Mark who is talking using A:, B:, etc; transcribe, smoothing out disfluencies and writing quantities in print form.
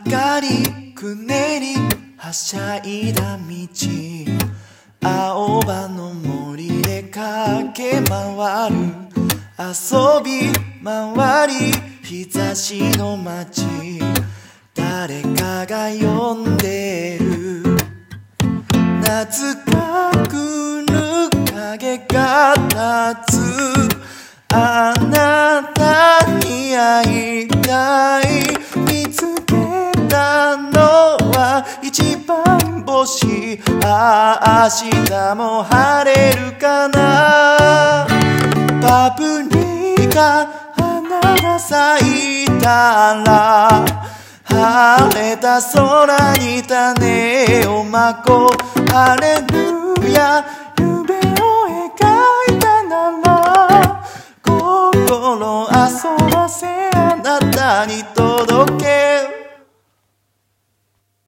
A: かりくねりはしゃいだ道、青葉の森で駆け回る、遊び回り日差しの街、誰かが呼んでる。夏が来る影が立つ、あなたに会いたい。見つけたのは一番星、ああ明日も晴れるかな。パプリカ花が咲いたら、晴れた空に種をまこう。ハレルヤ、夢を描いたなら、心遊ばせあなたに届け